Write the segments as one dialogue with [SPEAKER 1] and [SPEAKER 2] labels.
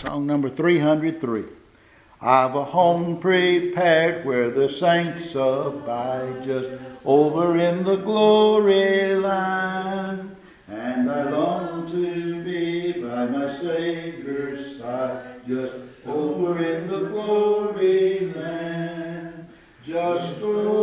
[SPEAKER 1] Song number 303. I've a home prepared where the saints abide, just over in the glory land. And I long to be by my Savior's side, just over in the glory land. Just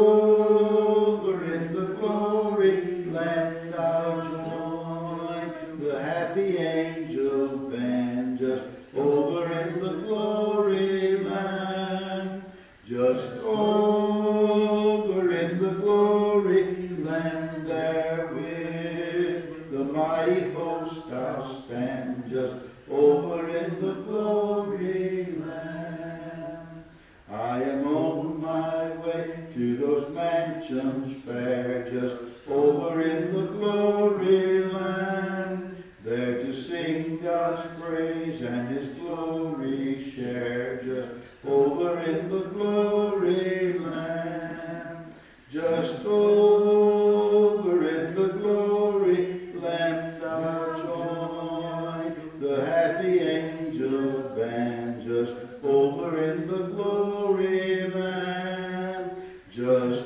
[SPEAKER 1] over in the glory land I'll join the happy angel band, just over in the glory land. Just over in the glory land there with the mighty host I'll stand, just over in the glory land. I am on my way to those mansions fair, just over in the glory land, there to sing God's praise and His glory share, just over in the glory land. Just over in the glory land I'll join the happy angel band, just over in the glory land. Just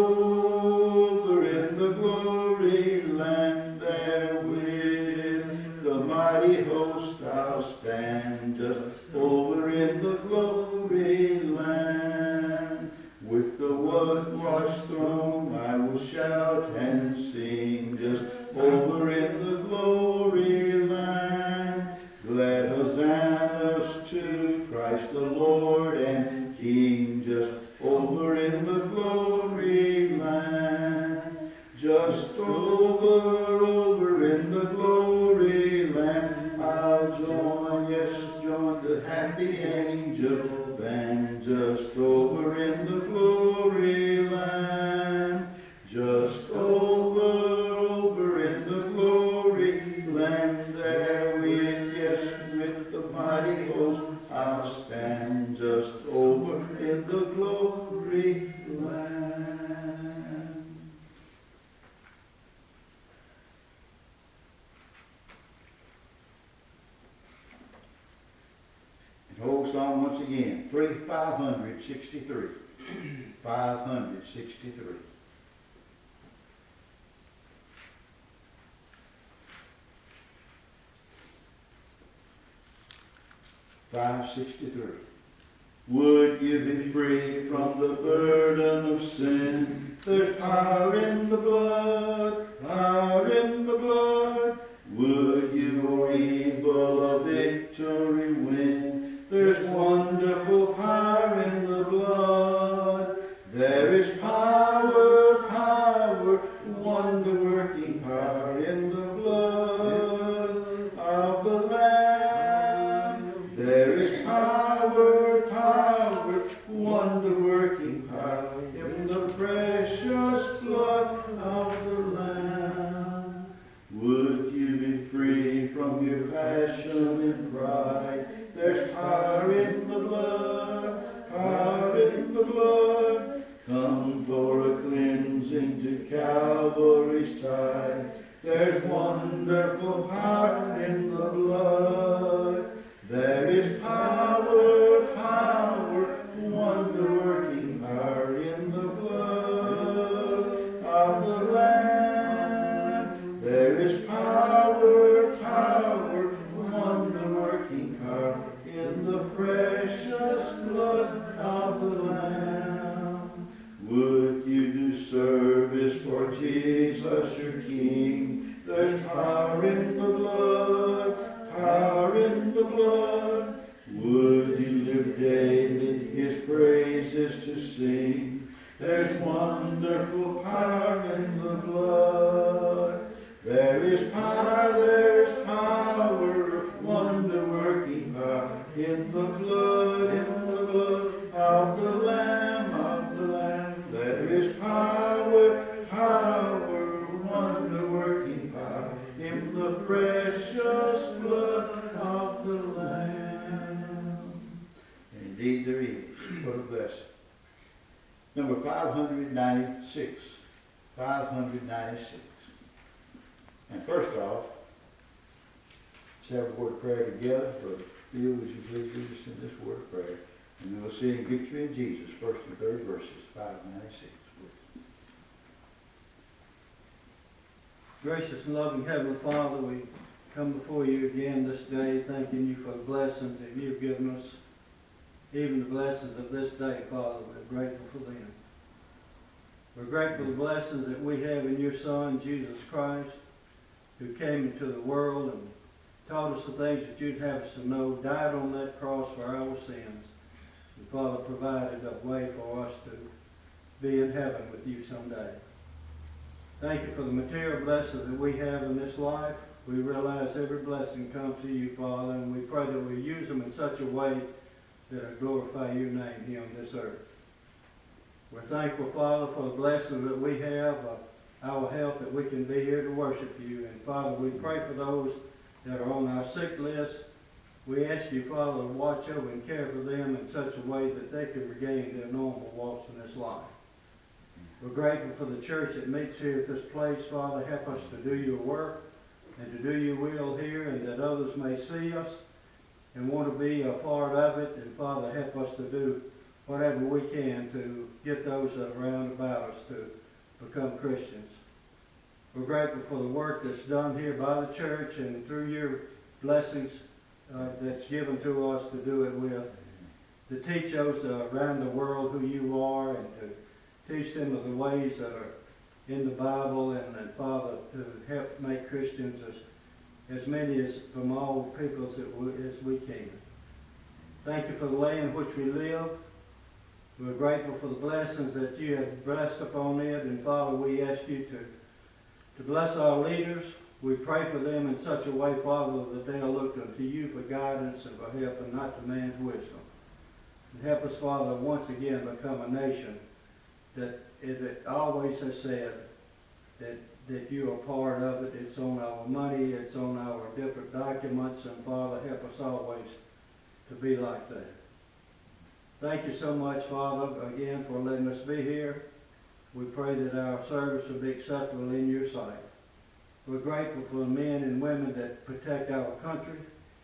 [SPEAKER 1] over in the glory land there with the mighty host I'll stand, just over in the glory land. With the wood-washed throne I will shout and sing, just over in the glory land. Glad hosannas to Christ the Lord and King, just over in the glory land. Just over in the glory land I'll join, yes, join the happy angel band, just over in the glory land. Just over in the glory land there with, yes, with the mighty host I'll stand, just over in the glory land. And whole song once again, 563. 563. Would you be free from the burden of sin? There's power in the blood, power in the blood. Would you o'er evil a victory win? There's wonderful power in the blood. There is power, power, wonder-working power in the blood of the Lamb. There is power, power, wonder-working power in the precious blood of the Lamb. Would you be free from your passion and pride? There's power in the blood, power in the blood. Come for a cleansing to Calvary's tide. There's wonderful power in the blood. There is power, power, wonder-working power in the blood of the Lamb. There is power, power, wonder-working power in the precious blood of the Lamb. Would you do service for Jesus your King? There's power in the blood, power in the blood. Would you live daily His praises to sing? There's wonderful power in the blood. There is power, wonder-working power in the blood of the Lamb, of the Lamb. There is power, power, wonder-working power in the precious blood of the Lamb. Indeed there is. What a blessing. Number 596. 596. And first off, Let's have a word of prayer together. Brother Phil, would you please lead us in this word of prayer? And then we'll sing Victory in Jesus, first and third verses, 596.
[SPEAKER 2] Gracious and loving Heavenly Father, we come before you again this day, thanking you for the blessings that you've given us, even the blessings of this day, Father. We're grateful for them. We're grateful for the blessings that we have in your Son, Jesus Christ, who came into the world and taught us the things that you'd have us to know, died on that cross for our sins, and Father provided a way for us to be in heaven with you someday. Thank you for the material blessings that we have in this life. We realize every blessing comes to you, Father, and we pray that we use them in such a way that will glorify your name here on this earth. We're thankful, Father, for the blessings that we have, our health, that we can be here to worship you. And Father, we pray for those that are on our sick list. We ask you, Father, to watch over and care for them in such a way that they can regain their normal walks in this life. We're grateful for the church that meets here at this place. Father, help us to do your work and to do your will here, and that others may see us and want to be a part of it. And Father, help us to do whatever we can to get those that are around about us to become Christians. We're grateful for the work that's done here by the church and through your blessings that's given to us to do it with, to teach those around the world who you are, and to teach them of the ways that are in the Bible, and Father, to help make Christians as many as from all peoples as we can. Thank you for the land in which we live. We're grateful for the blessings that you have blessed upon it, and Father, we ask you to bless our leaders. We pray for them in such a way, Father, that they'll look unto you for guidance and for help, and not to man's wisdom. And help us, Father, once again become a nation that it always has said that you are part of it. It's on our money, it's on our different documents, and Father, help us always to be like that. Thank you so much, Father, again for letting us be here. We pray that our service will be acceptable in your sight. We're grateful for the men and women that protect our country.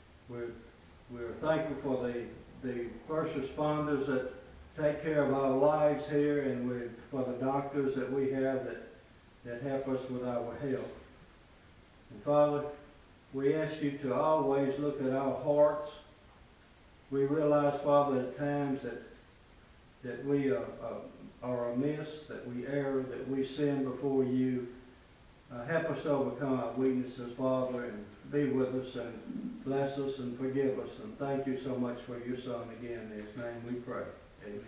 [SPEAKER 2] We're thankful for the first responders that take care of our lives here, and for the doctors that we have that help us with our health. And Father, we ask you to always look at our hearts. We realize, Father, at times that we are amiss, that we err, that we sin before you. Help us to overcome our weaknesses, Father, and be with us and bless us and forgive us. And thank you so much for your Son again. In his name we pray. Amen.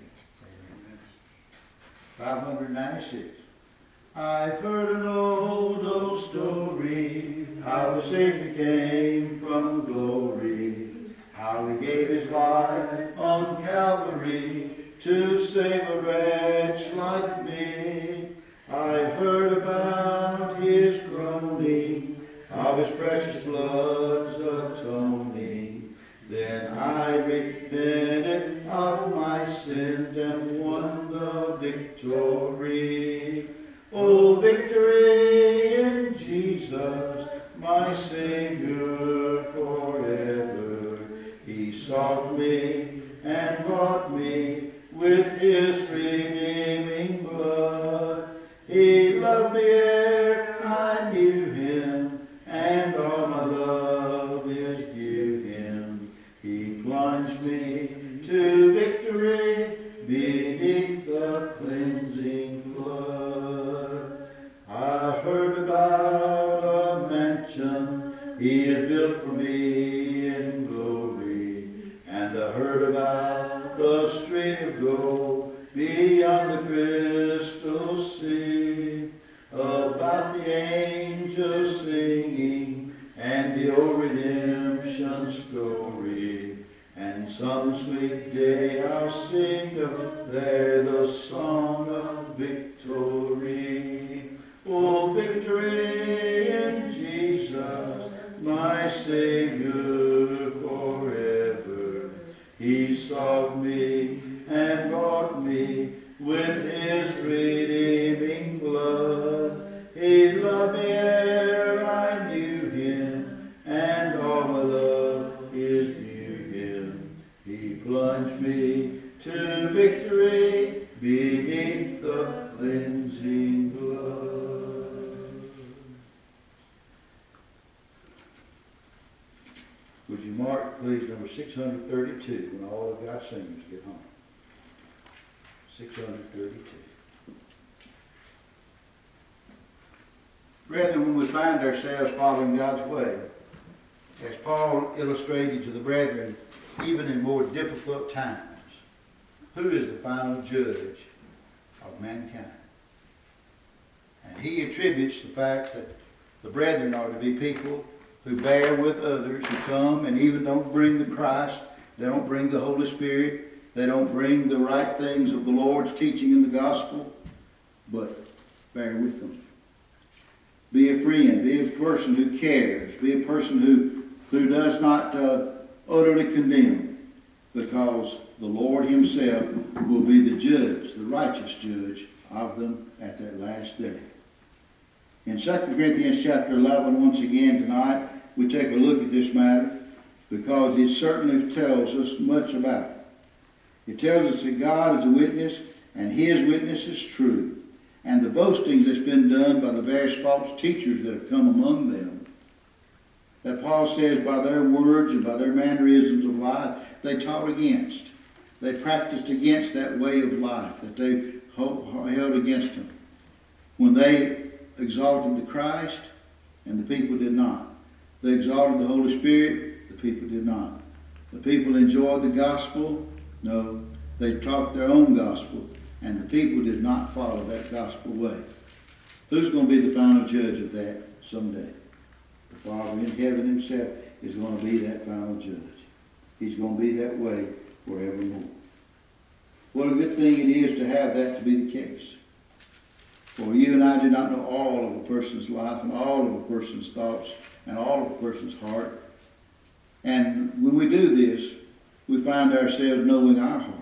[SPEAKER 1] 596. I've heard an old story, how the Savior came from glory, how he gave his life on Calvary to save a wretch like me. I've heard about his groaning, of his precious blood's atoning. Then I repented of my sins and won the victory. Oh, victory in Jesus, my Savior forever. He sought me and bought me with his redeeming blood. He loved me ere I knew him, and all my love is due him. He plunged me to victory beneath the cleansing flood. I heard about a mansion he had built for me in glory, and I heard about the street of gold beyond the crystal sea, about the angels singing and the old redemption story. And some sweet day I'll sing there the song of victory. Oh, victory in Jesus, my Savior forever. He sought me and bought me with his redeeming blood. He loved me ere I knew him, and all my Would you mark, please, number 632 when all of God's singers get home? 632. Brethren, when we find ourselves following God's way, as Paul illustrated to the brethren, even in more difficult times, who is the final judge of mankind? And he attributes the fact that the brethren are to be people who bear with others, who come and even don't bring the Christ, they don't bring the Holy Spirit, they don't bring the right things of the Lord's teaching in the gospel, but bear with them. Be a friend, be a person who cares, be a person who does not utterly condemn, because the Lord himself will be the judge, the righteous judge of them at that last day. In 2 Corinthians chapter 11, once again tonight, we take a look at this matter because it certainly tells us much about it. It tells us that God is a witness and his witness is true. And the boastings that's been done by the various false teachers that have come among them, that Paul says by their words and by their mannerisms of life, they taught against. They practiced against that way of life that they held against them. When they exalted the Christ, and the people did not. They exalted the Holy Spirit, the people did not. The people enjoyed the gospel, no, they taught their own gospel, and the people did not follow that gospel way. Who's going to be the final judge of that someday? The Father in heaven himself is going to be that final judge. He's going to be that way forevermore. What a good thing it is to have that to be the case. For you and I do not know all of a person's life and all of a person's thoughts and all of a person's heart. And when we do this, we find ourselves knowing our heart.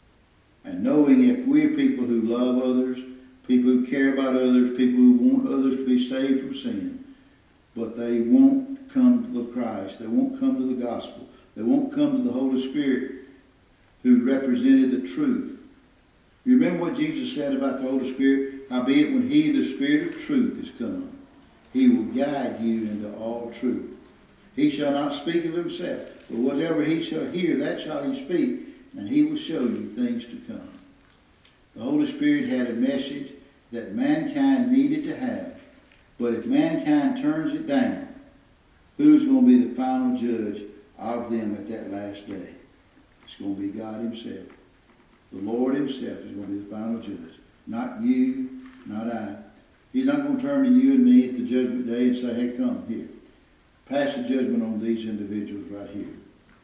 [SPEAKER 1] And knowing if we're people who love others, people who care about others, people who want others to be saved from sin, but they won't come to the Christ, they won't come to the gospel, they won't come to the Holy Spirit who represented the truth. You remember what Jesus said about the Holy Spirit? Howbeit, when he, the Spirit of truth, is come, he will guide you into all truth. He shall not speak of himself, but whatever he shall hear, that shall he speak, and he will show you things to come. The Holy Spirit had a message that mankind needed to have, but if mankind turns it down, who's going to be the final judge of them at that last day? It's going to be God himself. The Lord himself is going to be the final judge. Not you, not I. He's not going to turn to you and me at the judgment day and say, hey, come here. Pass the judgment on these individuals right here.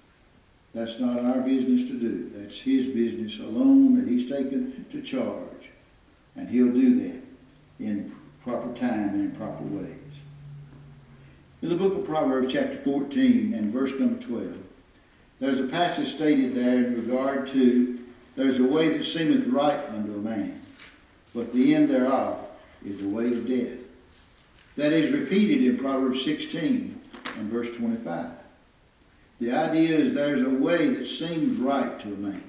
[SPEAKER 1] That's not our business to do. That's his business alone that he's taken to charge. And he'll do that in proper time and in proper ways. In the book of Proverbs chapter 14 and verse number 12, there's a passage stated there in regard to, there's a way that seemeth right unto a man, but the end thereof is the way of death. That is repeated in Proverbs 16 and verse 25. The idea is there's a way that seems right to a man,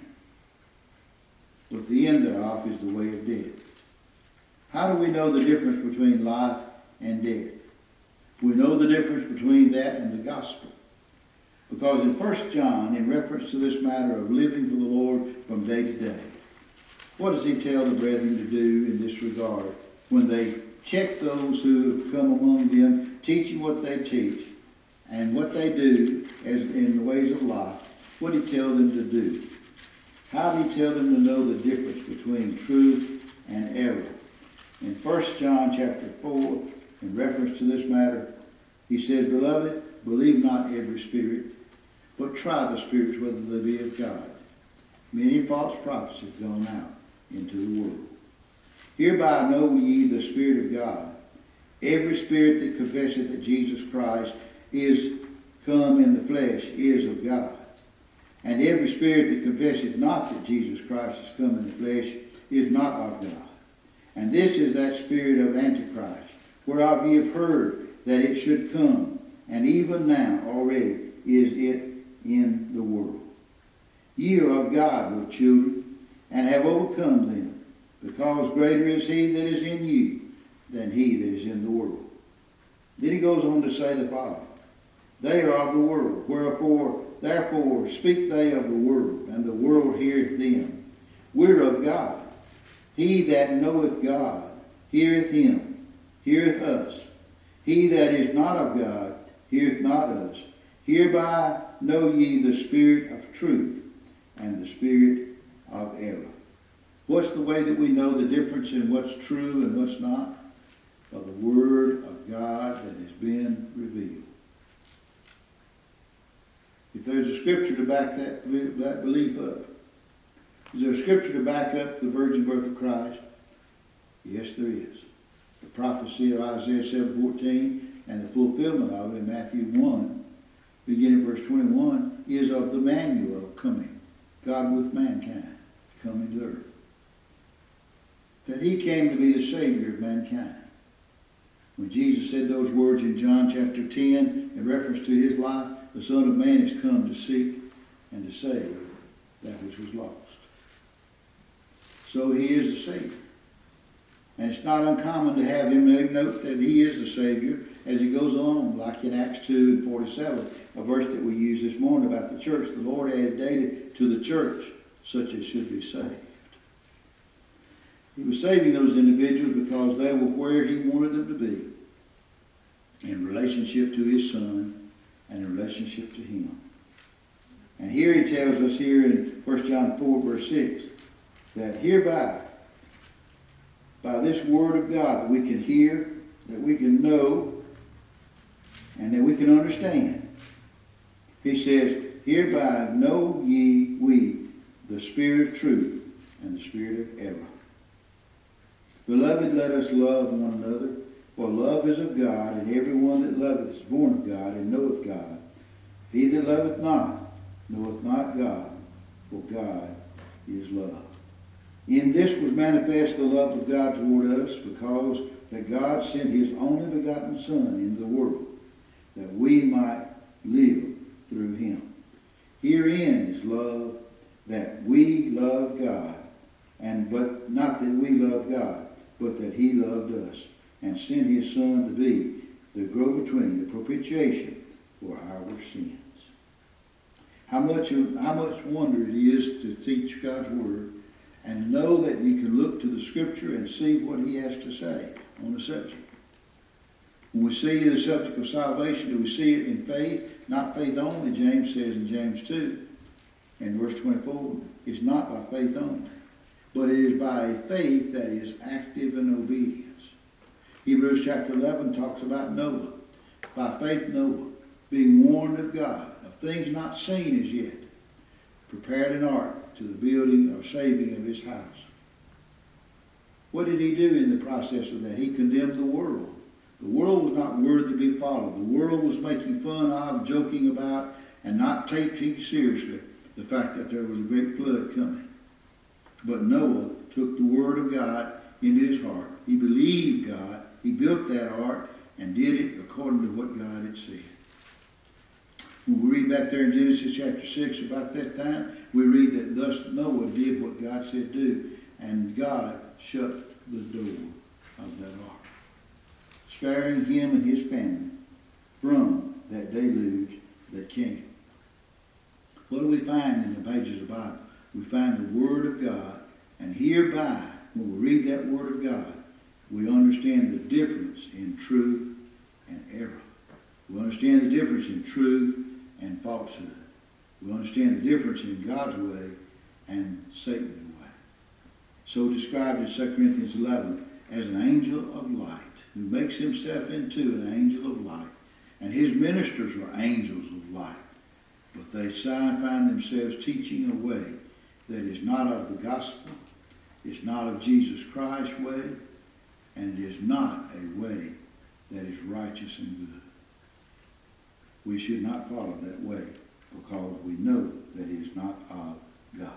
[SPEAKER 1] but the end thereof is the way of death. How do we know the difference between life and death? We know the difference between that and the gospel. Because in 1 John, in reference to this matter of living for the Lord from day to day, what does he tell the brethren to do in this regard when they check those who have come among them, teaching what they teach and what they do as in the ways of life? What did he tell them to do? How did he tell them to know the difference between truth and error? In 1 John chapter 4, in reference to this matter, he says, Beloved, believe not every spirit, but try the spirits whether they be of God. Many false prophets have gone out into the world. Hereby know ye the Spirit of God. Every spirit that confesseth that Jesus Christ is come in the flesh is of God. And every spirit that confesseth not that Jesus Christ is come in the flesh is not of God. And this is that spirit of Antichrist, whereof ye have heard that it should come, and even now already is it in the world. Ye are of God, little children, and have overcome them, because greater is he that is in you than he that is in the world. Then he goes on to say the following. They are of the world. Wherefore, therefore speak they of the world, and the world heareth them. We're of God. He that knoweth God heareth him, heareth us. He that is not of God heareth not us. Hereby know ye the spirit of truth and the spirit of error. What's the way that we know the difference in what's true and what's not? By the Word of God that has been revealed. If there's a scripture to back that belief up, is there a scripture to back up the virgin birth of Christ? Yes, there is. The prophecy of Isaiah 7:14 and the fulfillment of it in Matthew 1, beginning verse 21, is of the Emmanuel coming, God with mankind, coming to earth. That he came to be the Savior of mankind. When Jesus said those words in John chapter 10, in reference to his life, the Son of Man has come to seek and to save that which was lost. So he is the Savior. And it's not uncommon to have him note that he is the Savior as he goes along, like in Acts 2:47, a verse that we used this morning about the church. The Lord added daily to the church such as should be saved. He was saving those individuals because they were where he wanted them to be, in relationship to his Son and in relationship to him. And here he tells us here in 1 John 4, verse 6, that hereby, by this word of God that we can hear, that we can know, and that we can understand. He says, hereby know ye we the spirit of truth and the spirit of error. Beloved, let us love one another, for love is of God, and every one that loveth is born of God and knoweth God. He that loveth not knoweth not God, for God is love. In this was manifest the love of God toward us, because that God sent his only begotten Son into the world, that we might live through him. Herein is love, that we love God, but not that we love God, but that he loved us, and sent his Son to be the go-between, the propitiation for our sins. How much wonder it is to teach God's Word and know that you can look to the Scripture and see what he has to say on the subject. When we see the subject of salvation, do we see it in faith? Not faith only, James says in James 2, in verse 24. It's not by faith only, but it is by a faith that is active in obedience. Hebrews chapter 11 talks about Noah. By faith Noah, being warned of God, of things not seen as yet, prepared an ark to the building or saving of his house. What did he do in the process of that? He condemned the world. The world was not worthy to be followed. The world was making fun of, joking about, and not taking seriously the fact that there was a great flood coming. But Noah took the word of God into his heart. He believed God. He built that ark and did it according to what God had said. When we read back there in Genesis chapter 6 about that time, we read that thus Noah did what God said do, and God shut the door of that ark, sparing him and his family from that deluge that came. What do we find in the pages of the Bible? We find the Word of God, and hereby, when we read that Word of God, we understand the difference in truth and error. We understand the difference in truth and falsehood. We understand the difference in God's way and Satan's way. So described in 2 Corinthians 11 as an angel of light, who makes himself into an angel of light. And his ministers are angels of light. But they find themselves teaching a way that is not of the gospel, it's not of Jesus Christ's way, and it is not a way that is righteous and good. We should not follow that way, because we know that it is not of God.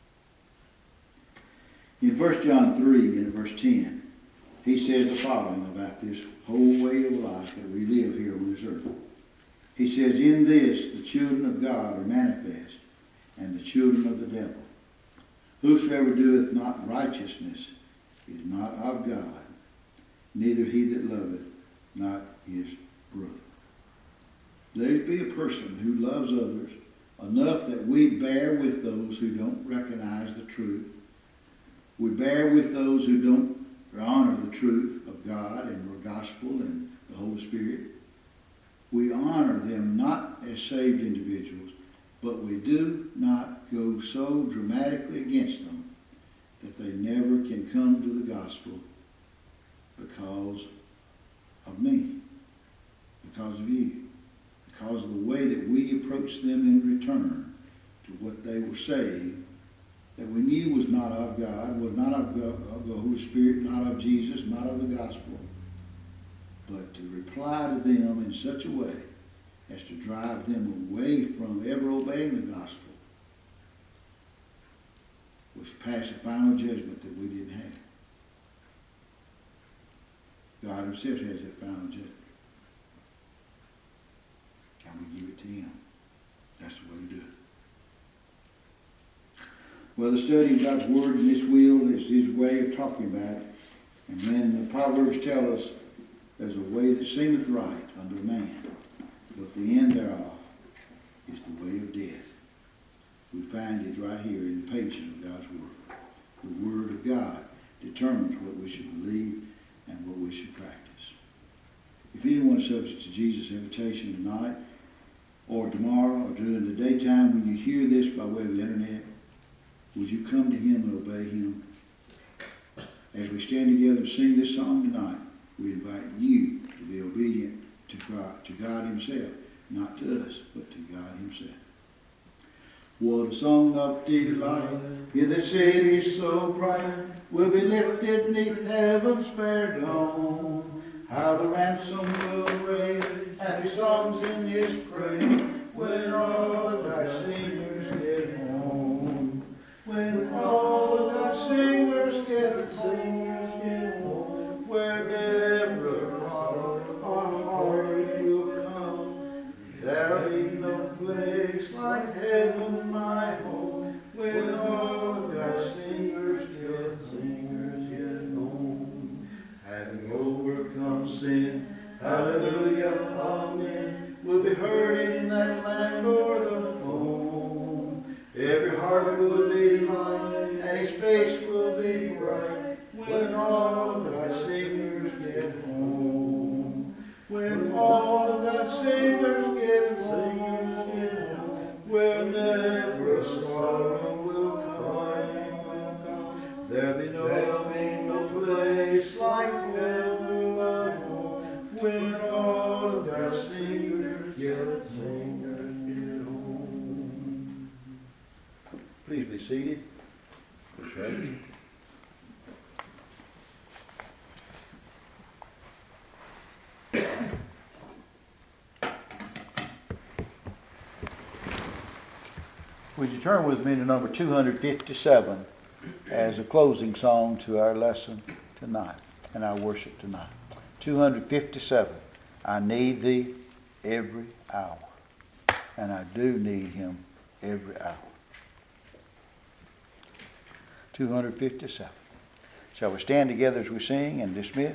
[SPEAKER 1] In 1 John 3, in verse 10, he says the following about this whole way of life that we live here on this earth. He says, in this the children of God are manifest, and the children of the devil. Whosoever doeth not righteousness is not of God, neither he that loveth not his brother. There be a person who loves others enough that we bear with those who don't recognize the truth. We bear with those who don't honor the truth of God and the gospel and the Holy Spirit. We honor them not as saved individuals, but we do not go so dramatically against them that they never can come to the gospel because of me, because of you, because of the way that we approach them in return to what they were saying that we knew was not of God, was not of the Holy Spirit, not of Jesus, not of the gospel, but to reply to them in such a way as to drive them away from ever obeying the gospel, was pass a final judgment that we didn't have. God himself has that final judgment. And we give it to him. That's the way to do it. Well, the study of God's Word in this will is his way of talking about it. And then the Proverbs tell us there's a way that seemeth right unto a man, but the end thereof is the way of death. We find it right here in the pages of God's Word. The Word of God determines what we should believe and what we should practice. If anyone is subject to Jesus' invitation tonight or tomorrow or during the daytime when you hear this by way of the internet, would you come to him and obey him? As we stand together and sing this song tonight, we invite you to be obedient to God himself, not to us, but to God himself. What a song of delight in the city so bright will be lifted neath heaven's fair dome. How the ransom will raise happy songs in his praise when all of thy singers get home. When all of thy singers get home, wherever our heartache will come, there'll be no place like heaven, my home. When all of thy singers get home, having overcome sin, hallelujah, amen, will be heard in that land o'er the foam. Every heart will be light, and his face will be bright, when all of thy singers get home. When all of thy singers get home, where never a sorrow will come. There'll be no place like heaven, my home, when all of thy singers get home. Please be seated. That's right. Would you turn with me to number 257 as a closing song to our lesson tonight and our worship tonight. 257. I need thee every hour. And I do need him every hour. 257. Shall we stand together as we sing and dismiss?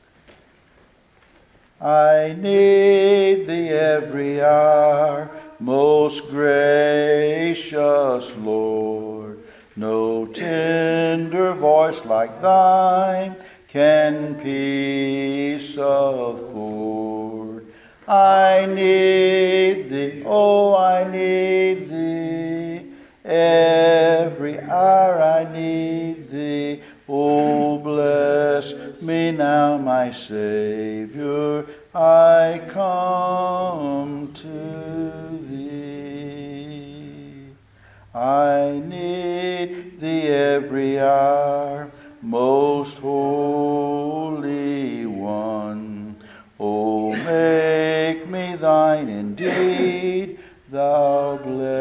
[SPEAKER 1] I need thee every hour, most gracious Lord. No tender voice like thine can peace afford. I need thee, oh, I need thee. Every hour I need thee. Oh, bless me now, my Savior. I come to thee. I need thee every hour, most holy one. Oh, make me thine indeed, thou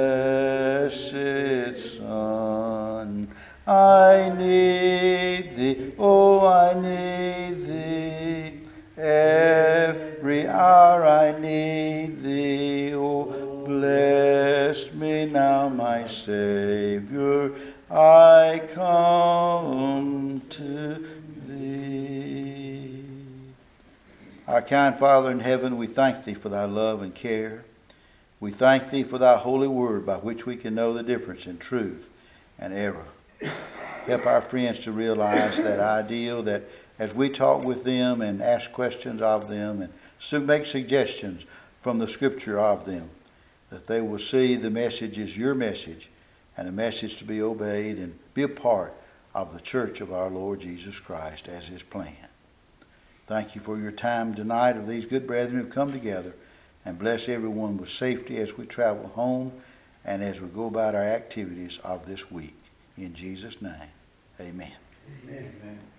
[SPEAKER 1] blessed Son. I need thee, oh, I need thee. Every hour I need thee. Oh, bless me now, my Savior. I come to thee. Our kind Father in heaven, we thank Thee for Thy love and care. We thank Thee for Thy holy word by which we can know the difference in truth and error. Help our friends to realize that ideal, that as we talk with them and ask questions of them and make suggestions from the Scripture of them, that they will see the message is Your message and a message to be obeyed and be a part of the church of our Lord Jesus Christ as His plan. Thank You for Your time tonight of these good brethren who come together, and bless everyone with safety as we travel home and as we go about our activities of this week. In Jesus' name, amen.
[SPEAKER 2] Amen.